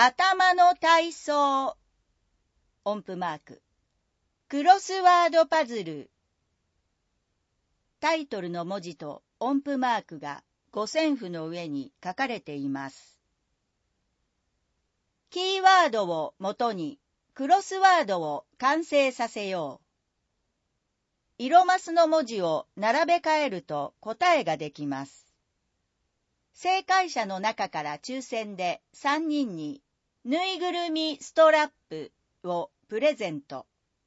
頭の体操。音符マーク。クロスワードパズル。タイトルの文字と音符マークが五線譜の上に書かれています。キーワードをもとにクロスワードを完成させよう。色マスの文字を並べ替えると答えができます。正解者の中から抽選で3人にぬいぐるみストラップをプレゼント。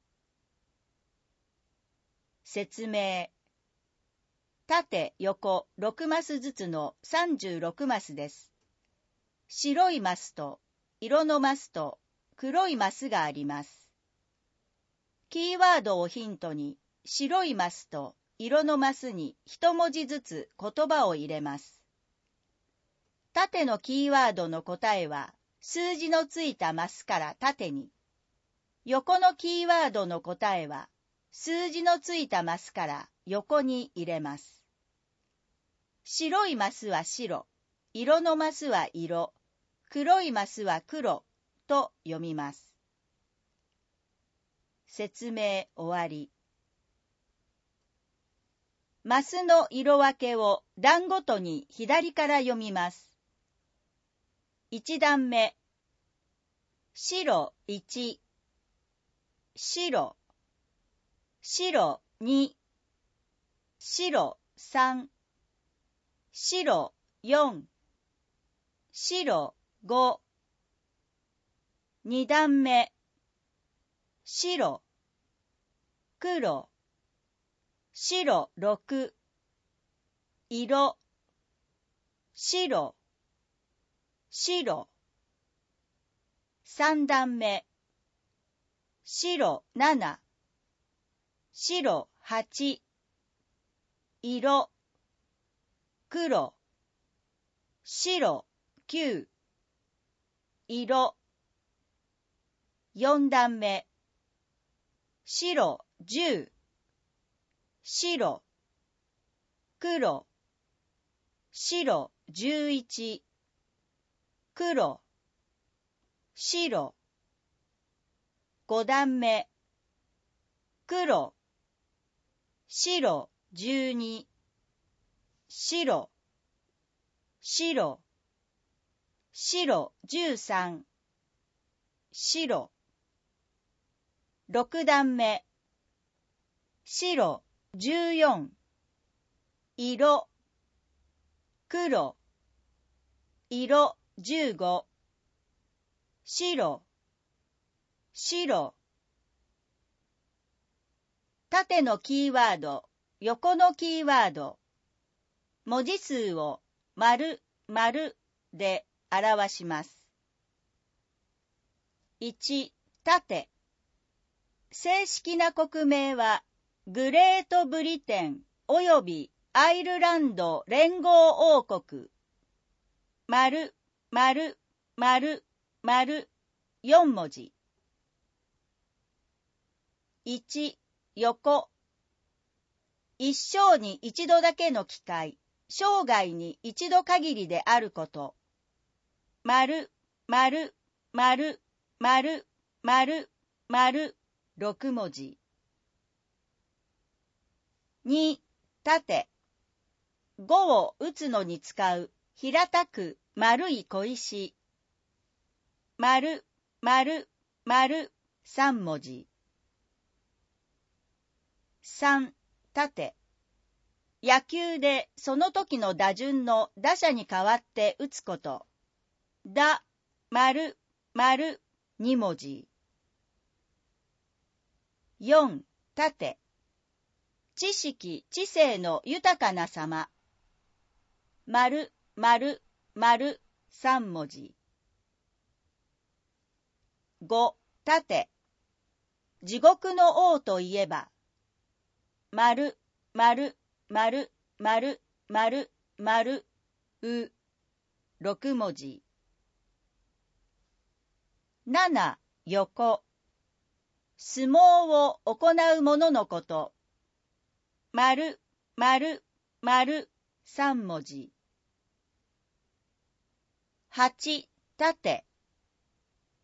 説明。縦横6マスずつの36マスです。白いマスと色のマスと黒いマスがあります。キーワードをヒントに白いマスと色のマスに一文字ずつ言葉を入れます。縦のキーワードの答えは数字のついたマスから縦に、横のキーワードの答えは数字のついたマスから横に入れます。白いマスは白、色のマスは色、黒いマスは黒と読みます。説明終わり。マスの色分けを段ごとに左から読みます。1段目、白1、白、白2、白3、白4、白5。2段目、白、黒、白6、色、白、白。3段目、白7、白8、色、黒、白9、色。4段目、白10、白、黒、白11、黒、白。5段目、黒、白12、白、白、白13、白。6段目、白14、色、黒、色15、白、白。縦のキーワード、横のキーワード、文字数を丸、丸で表します。1、縦。正式な国名は、グレートブリテンおよびアイルランド連合王国。丸、丸、丸、丸、4文字。1、横。一生に一度だけの機会、生涯に一度限りであること。丸、丸、丸、丸、丸、丸、6文字。2、縦。碁を打つのに使う平たく丸い小石。丸、丸、丸、3文字。3、縦。野球でその時の打順の打者に代わって打つこと。打、丸、丸、2文字。4、縦。知識、知性の豊かな様。丸、丸、丸、3文字。5、縦。地獄の王といえば。丸、丸、丸、丸、丸、丸、う、6文字。7、横。相撲を行う者のこと。丸、丸、丸、3文字。8、縦。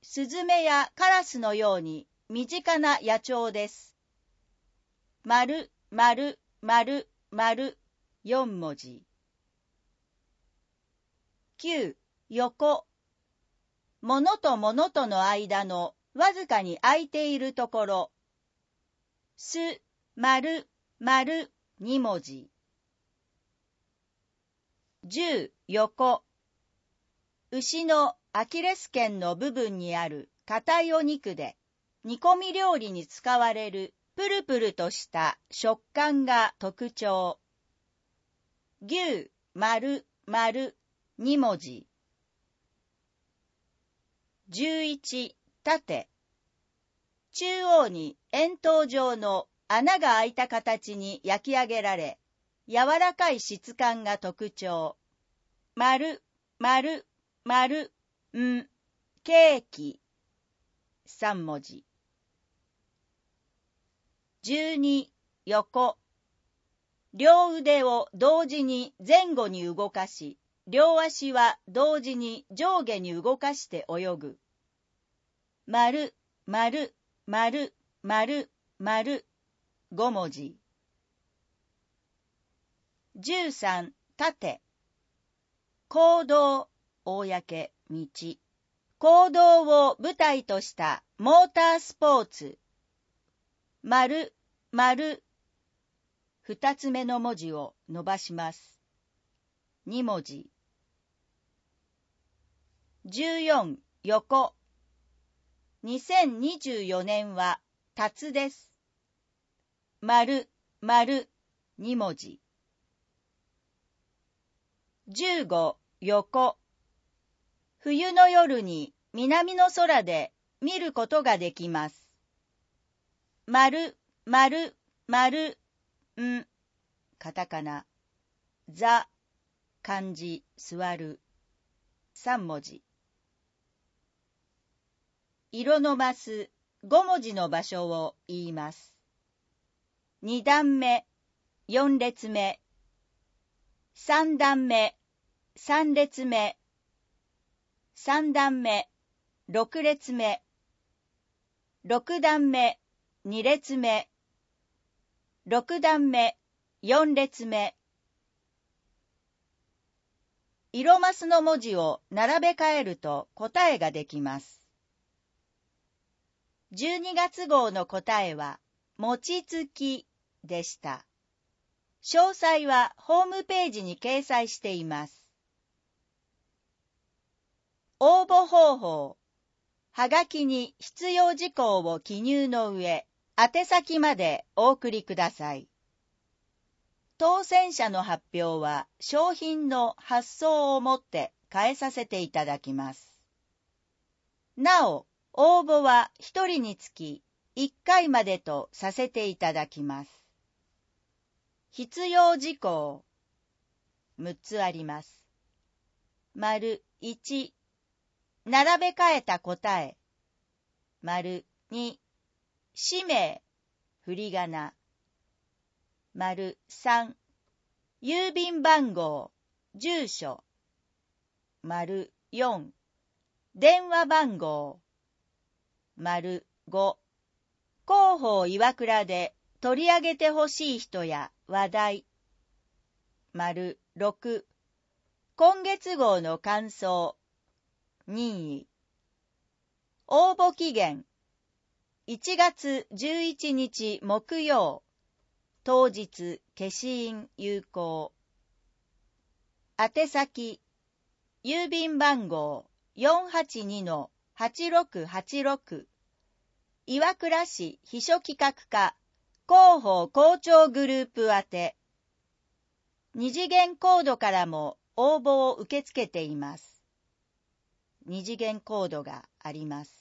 スズメやカラスのように身近な野鳥です。丸、丸、丸、丸、4文字。9、横。物と物との間のわずかに空いているところ。す、丸、丸、2文字。10、横。牛のアキレス腱の部分にある硬いお肉で、煮込み料理に使われるプルプルとした食感が特徴。牛、丸、丸、2文字。11、縦。中央に円筒状の穴が開いた形に焼き上げられ、柔らかい質感が特徴。丸、丸、丸、ケーキ。3文字。12、横。両腕を同時に前後に動かし、両足は同時に上下に動かして泳ぐ。丸、丸、丸、丸、丸、5文字。13、縦。公道、公、道。公道を舞台としたモータースポーツ。丸、丸。2つ目の文字を伸ばします。2文字。14、横。2024年は、辰です。丸、丸、2文字。15、横。冬の夜に南の空で見ることができます。丸、丸、丸、カタカナ。座、漢字、座る。3文字。色のマス、5文字の場所を言います。2段目、4列目。3段目、3列目。3段目、6列目。6段目、2列目。6段目、4列目。色マスの文字を並べ替えると答えができます。12月号の答えは、餅つきでした。詳細はホームページに掲載しています。応募方法。はがきに必要事項を記入の上、宛先までお送りください。当選者の発表は商品の発送をもって返させていただきます。なお、応募は1人につき1回までとさせていただきます。必要事項6つあります。丸1、並べ替えた答え。丸2、氏名、振り仮名。丸3、郵便番号、住所。丸4、電話番号。丸5、広報岩倉で取り上げてほしい人や話題。丸6、今月号の感想。任意。応募期限。1月11日木曜。当日消印有効。宛先。郵便番号 482-8686 岩倉市秘書企画課広報校長グループ宛て。二次元コードからも応募を受け付けています。二次元コードがあります。